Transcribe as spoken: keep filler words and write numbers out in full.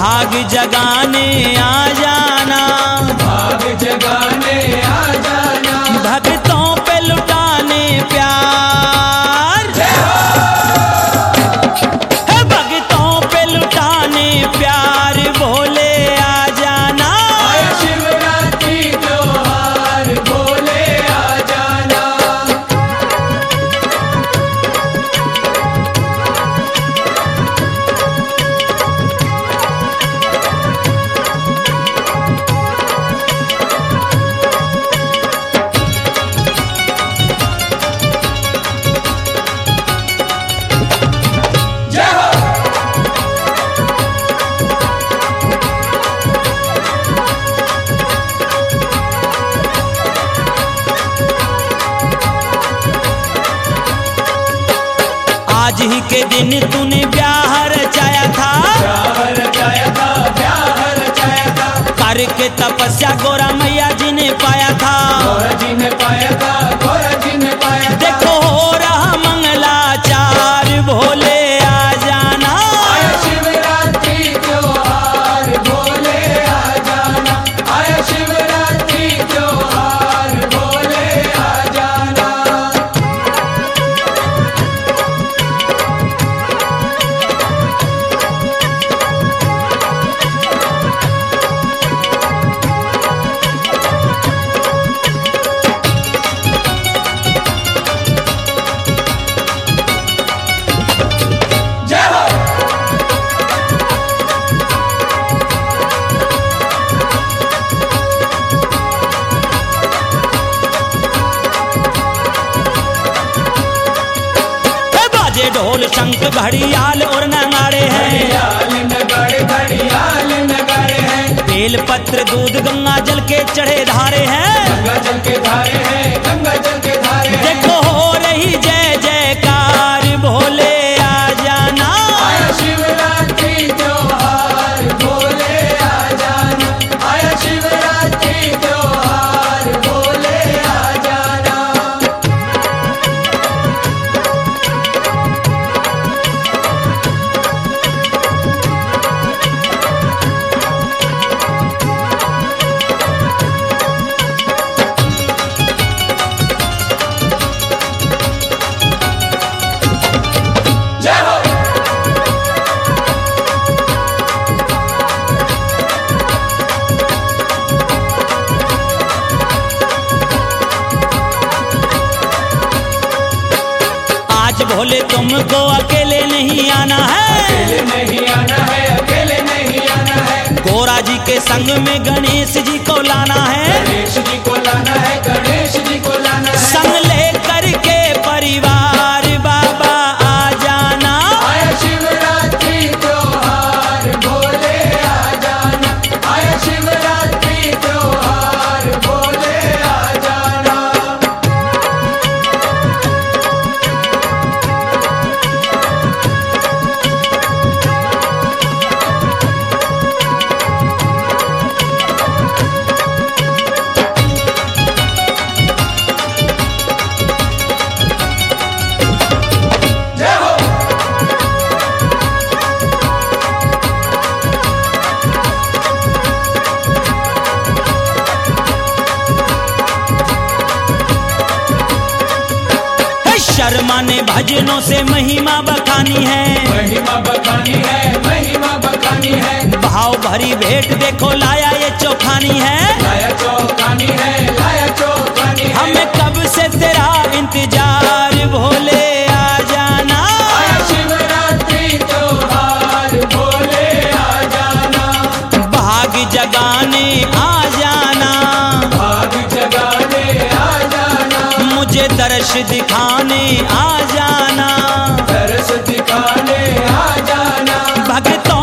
भाग जगाने आ जाना, भाग जगाने आ जाना, भक्तों पे लुटाने प्यार, है भक्तों पे लुटाने प्यार, भोले आ जाना। आया शिवरात्रि त्योहार, भोले आ जाना। जय हो। आज ही के दिन तूने ब्याह रचाया था, ब्याह रचाया था, ब्याह रचाया था, करके तपस्या गोरा मैया जी ने पाया था। गौरा जी ने पाया था, गौरा जी ने पाया था। देखो हो रहा मंगलाचार, भोले आ जाना। आया शिवरात्रि त्योहार, भोले आ जाना। आया शिवरात्रि त्योहार, भोले आ जाना। जय हो। हे बाजे ढोल शंख घड़ियाल और नगाड़े हैं, घड़ियाल नगाड़े, घड़ियाल नगाड़े हैं। बेल पत्र दूध गंगा जल के चढ़े धारे हैं। गंगा जल के धारे हैं, गंगा जल के धारे हैं। देखो हो रही जय जयकार, भोले आ जाना। आया शिवरात्रि त्योहार, भोले आ जाना। आया शिवरात्रि त्योहार, भोले आ जाना। जय हो। आज भोले तुमको अकेले नहीं आना है, अकेले नहीं आना है, अकेले नहीं आना है। गोरा जी के संग में गणेश जी को लाना है। गणेश जी को लाना है, गणेश जी को लाना है। संग लेकर के परिवार बाबा आ जाना। आया शिवरात्रि त्योहार, भोले आ जाना। आया शिवरात्रि त्योहार, भोले आ जाना। जय हो। हे शर्मा ने भजनों से महिमा बखानी है, महिमा बखानी है, महिमा बखानी है। भाव भरी भेंट देखो लाया ये चौखानी है। लाया चौखानी है, लाया चौखानी है। हमें कब से तेरा इंतजार, भोले आ जाना। आया शिवरात्रि त्योहार, भोले आ जाना। भाग जगाने आ जाना, भाग जगाने आ जाना। मुझे दर्श दिखाने आ जाना, दर्श दिखाने आ जाना। भक्तों